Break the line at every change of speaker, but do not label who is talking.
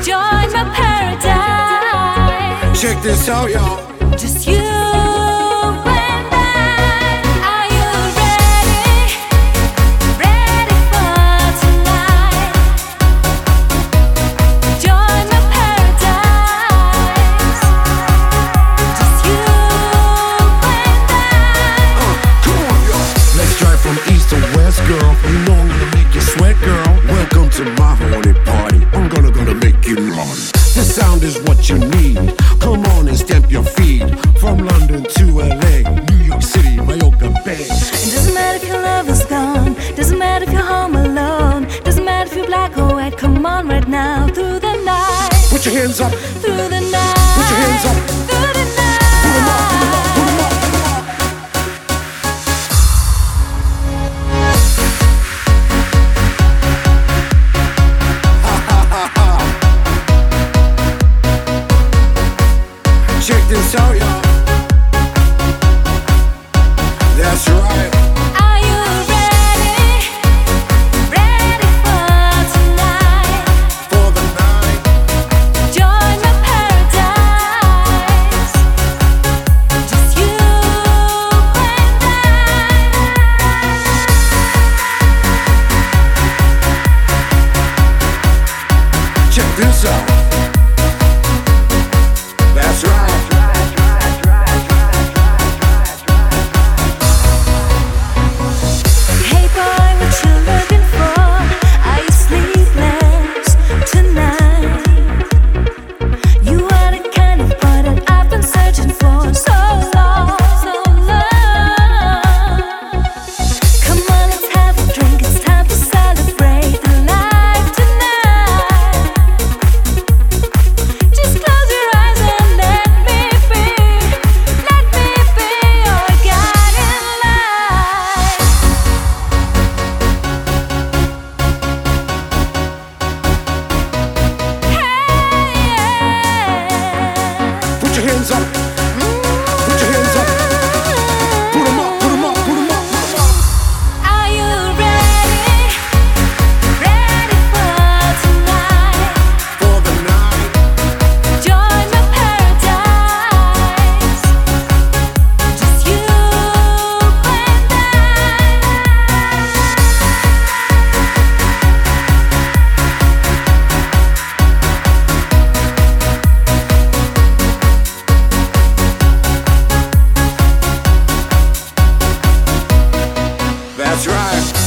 Join my paradise.
Check this out, y'all.
Just you and I. Are you ready? Ready for tonight? Join my paradise. Just you and I.
Come on, y'all. Let's drive from east to west, girl. You know I'm gonna make you sweat, girl. Welcome to my horny party. I'm gonna make you naughty. The sound is what you need. Come on and stamp your feet. From London to LA, New York City, Mallorca Bay.
It doesn't matter if your love is gone. Doesn't matter if you're home alone. Doesn't matter if you're black or white. Come on right now through the night.
Put your hands up.
Through the night.
Put your hands up.
Through the night.
Put 'em up, put 'em up, put 'em up, put 'em up. Check this out, y'all. That's right.
Are you ready? Ready for tonight?
For the night.
Join my paradise. Just you and I.
Check this out. That's right.
Hey boy, what you looking for? Are you sleepless tonight? You are the kind of boy that I've been searching for so long, so long. Come on, let's have a drink. It's time to celebrate the life tonight. Just close your eyes and let me be your guiding light.
Put your hands up. Put your hands up. Put 'em up, put 'em up, put 'em up, put 'em up.
Are you ready? Ready for tonight?
For the night.
Join my paradise. Just you and I.
That's right.